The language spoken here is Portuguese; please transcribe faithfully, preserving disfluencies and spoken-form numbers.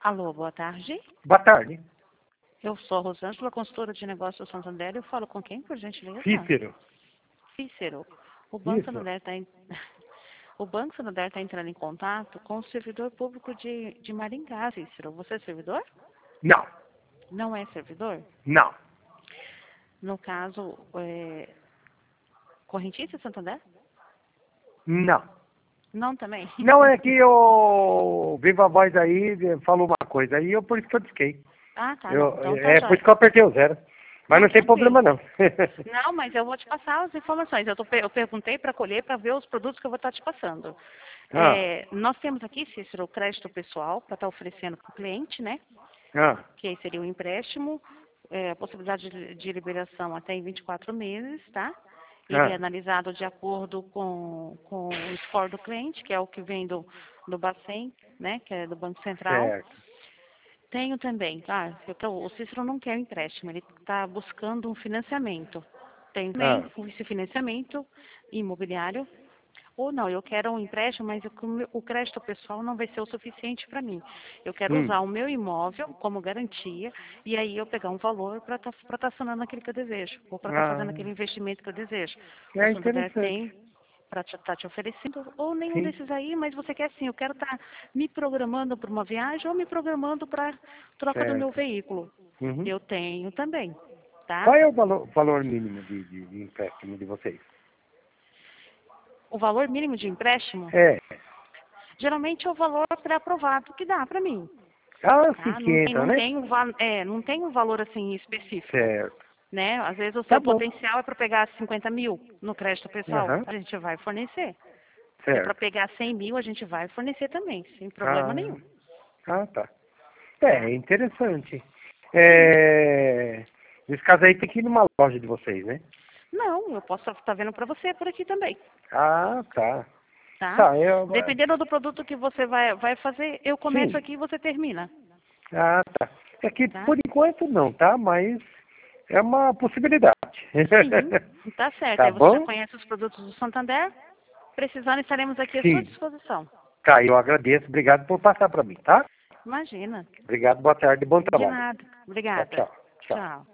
Alô, boa tarde. Boa tarde. Eu sou a Rosângela, consultora de negócios do Santander. Eu falo com quem, por gentileza? Cícero. Cícero. O Banco Isso. Santander está em... O Banco Santander está entrando em contato com o servidor público de, de Maringá, Cícero. Você é servidor? Não. Não é servidor? Não. No caso, é... correntista Santander? Não. Não também? Não, é que eu vivo a voz aí, falou uma coisa aí, eu por isso que eu disquei. Ah, tá, Eu, não. Então tá é jóia. por isso que eu apertei o zero. Mas não, Não, tem tranquilo. problema não. Não, mas eu vou te passar as informações. Eu, tô, eu perguntei para colher para ver os produtos que eu vou estar te passando. ah, É, nós temos aqui, Cícero, o crédito pessoal para estar oferecendo para o cliente, né? ah, Que aí seria o empréstimo, é, a possibilidade de, de liberação até em vinte e quatro meses, tá? Ele é ah, analisado de acordo com, com o score do cliente, que é o que vem do, do Bacen, né? Que é do Banco Central. certo. Tenho também, tá? Eu- o Cícero não quer o empréstimo, ele está buscando um financiamento. Tem Ah, também esse financiamento imobiliário. Ou não, eu quero um empréstimo, mas o, o crédito pessoal não vai ser o suficiente para mim. Eu quero hum, usar o meu imóvel como garantia e aí eu pegar um valor para estar tá, tá acionando aquilo que eu desejo, ou para estar tá ah, fazendo aquele investimento que eu desejo. O é Santander interessante. tem para estar te, tá te oferecendo, ou nenhum Sim. desses aí, mas você quer assim, eu quero estar me programando para uma viagem ou me programando para troca do meu Certo. veículo. Uhum. Eu tenho também, tá? Qual é o valor, valor mínimo de, de, de empréstimo de vocês? O valor mínimo de empréstimo, É. geralmente é o valor pré-aprovado que dá para mim. Ah, Tá? Não tem, cinquenta, não né? tem um, va- é, não tem um valor assim específico, Certo. né? Às vezes o Tá seu bom. potencial é para pegar cinquenta mil no crédito pessoal, Aham. a gente vai fornecer. Se é para Certo. pegar cem mil, a gente vai fornecer também, sem problema Ah, nenhum, ah, tá. É, tá? é interessante. Sim. É, nesse caso aí tem que ir numa loja de vocês, né? Não, eu posso estar vendo para você por aqui também, Ah, tá. tá? Tá, eu. Dependendo do produto que você vai, vai fazer, eu começo Sim. aqui e você termina, Ah, tá. É que tá? por enquanto não, tá? Mas é uma possibilidade. Sim, tá certo. Tá Aí você já bom? conhece os produtos do Santander, precisando estaremos aqui à sua Sim. disposição. Tá, eu agradeço. Obrigado por passar para mim, tá? Imagina. Obrigado, boa tarde, bom De trabalho. nada. Tchau, Obrigada. tchau. Tchau. Tchau.